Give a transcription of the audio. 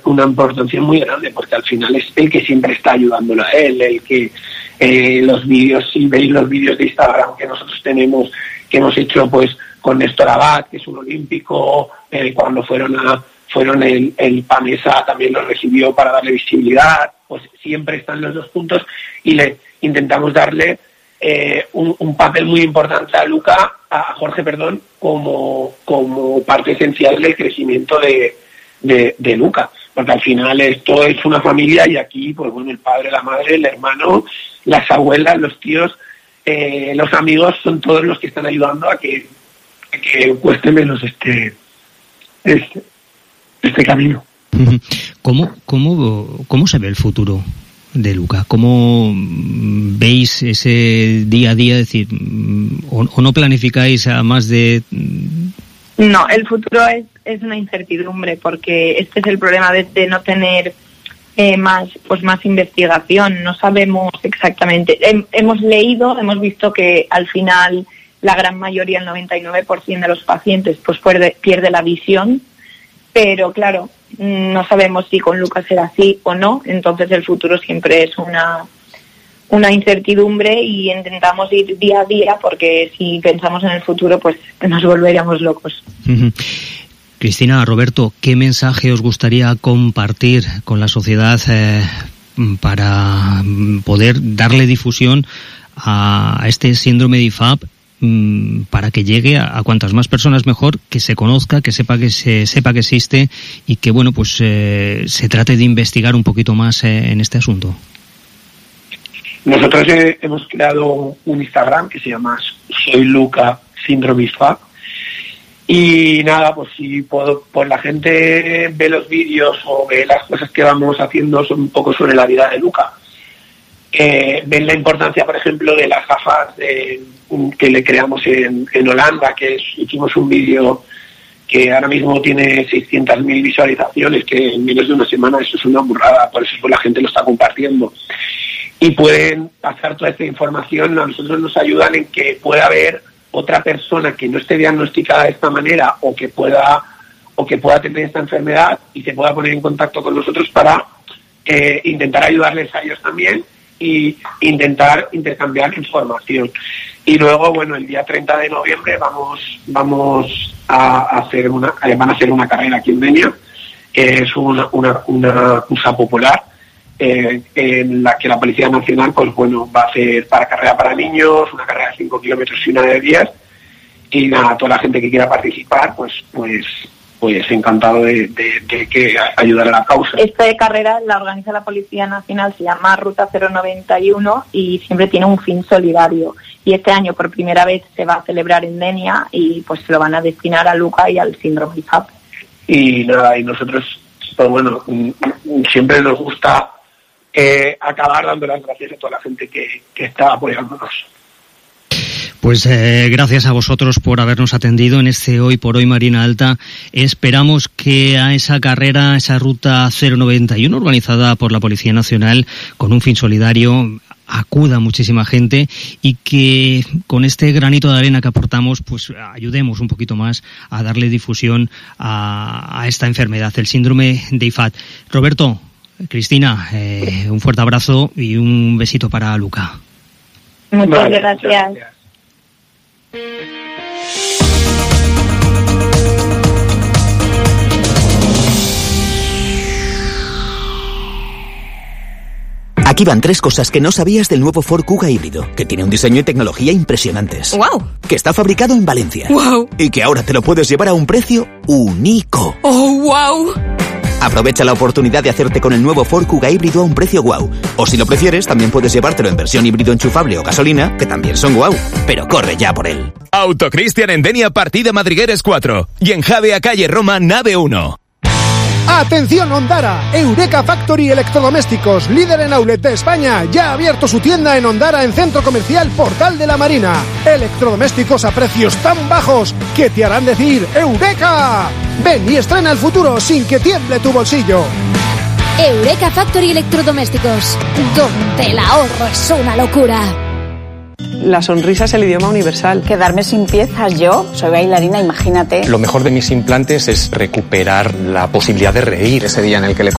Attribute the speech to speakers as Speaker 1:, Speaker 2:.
Speaker 1: una importancia muy grande, porque al final es el que siempre está ayudándolo a él, el que los vídeos, si veis los vídeos de Instagram que nosotros tenemos, que hemos hecho pues con Néstor Abad, que es un olímpico, cuando fueron el PAMESA también lo recibió para darle visibilidad, pues siempre están los dos puntos y le intentamos darle un papel muy importante a Jorge, como parte esencial del crecimiento de Luca, porque al final esto es una familia y aquí, pues bueno, el padre, la madre, el hermano, las abuelas, los tíos, los amigos son todos los que están ayudando a que cueste menos este camino.
Speaker 2: ¿Cómo se ve el futuro de Luca? ¿Cómo veis ese día a día? Es decir, ¿o no planificáis a más de...?
Speaker 3: No, el futuro es una incertidumbre, porque este es el problema de no tener más investigación. No sabemos exactamente. Hemos leído, hemos visto que al final la gran mayoría, el 99% de los pacientes, pues pierde la visión, pero claro, no sabemos si con Lucas será así o no. Entonces el futuro siempre es una incertidumbre y intentamos ir día a día, porque si pensamos en el futuro pues nos volveríamos locos.
Speaker 2: Cristina, Roberto, ¿qué mensaje os gustaría compartir con la sociedad para poder darle difusión a este síndrome de IFAP, para que llegue a cuantas más personas mejor, que se conozca, que sepa que existe y que bueno, pues se trate de investigar un poquito más en este asunto?
Speaker 1: Nosotros hemos creado un Instagram que se llama Soy Luca Síndrome IFAP, y nada, pues si pues la gente ve los vídeos o ve las cosas que vamos haciendo son un poco sobre la vida de Luca. Ven la importancia, por ejemplo, de las gafas que le creamos en Holanda, hicimos un vídeo que ahora mismo tiene 600.000 visualizaciones, que en menos de una semana eso es una burrada, por eso la gente lo está compartiendo. Y pueden pasar toda esta información, a nosotros nos ayudan en que pueda haber otra persona que no esté diagnosticada de esta manera o que pueda tener esta enfermedad y se pueda poner en contacto con nosotros para intentar ayudarles a ellos también y intentar intercambiar información. Y luego, bueno, el día 30 de noviembre vamos a hacer van a hacer una carrera aquí en Denia, que es una cursa popular, en la que la Policía Nacional pues bueno va a hacer carrera para niños, una carrera de 5 kilómetros y una de 10, y nada, toda la gente que quiera participar pues encantado de que ayudar a la causa.
Speaker 3: Esta carrera la organiza la Policía Nacional, se llama Ruta 091 y siempre tiene un fin solidario, y este año por primera vez se va a celebrar en Denia y pues se lo van a destinar a Luca y al síndrome IFAP.
Speaker 1: Y nada, y nosotros pues bueno, siempre nos gusta acabar dando las gracias a toda la gente que está apoyándonos.
Speaker 2: Pues gracias a vosotros por habernos atendido en este Hoy por Hoy Marina Alta. Esperamos que a esa carrera, esa Ruta 091 organizada por la Policía Nacional con un fin solidario, acuda muchísima gente y que con este granito de arena que aportamos pues ayudemos un poquito más a darle difusión a esta enfermedad, el síndrome de IFAP. Roberto, Cristina, un fuerte abrazo y un besito para Luca.
Speaker 3: Muchas gracias.
Speaker 4: Aquí van 3 cosas que no sabías del nuevo Ford Kuga híbrido, que tiene un diseño y tecnología impresionantes.
Speaker 5: ¡Wow!
Speaker 4: Que está fabricado en Valencia.
Speaker 5: ¡Wow!
Speaker 4: Y que ahora te lo puedes llevar a un precio único.
Speaker 5: ¡Oh, wow!
Speaker 4: Aprovecha la oportunidad de hacerte con el nuevo Ford Kuga híbrido a un precio guau. O si lo prefieres, también puedes llevártelo en versión híbrido enchufable o gasolina, que también son guau. Pero corre ya por él.
Speaker 6: Autocristian en Denia, partida Madrigueres 4. Y en Javea, calle Roma, nave 1.
Speaker 7: ¡Atención Ondara! Eureka Factory Electrodomésticos, líder en outlet de España, ya ha abierto su tienda en Ondara en Centro Comercial Portal de la Marina. Electrodomésticos a precios tan bajos que te harán decir ¡Eureka! Ven y estrena el futuro sin que tiemble tu bolsillo.
Speaker 8: Eureka Factory Electrodomésticos, donde el ahorro es una locura.
Speaker 9: La sonrisa es el idioma universal.
Speaker 10: Quedarme sin piezas, yo soy bailarina, imagínate.
Speaker 11: Lo mejor de mis implantes es recuperar la posibilidad de reír. Ese día en el que le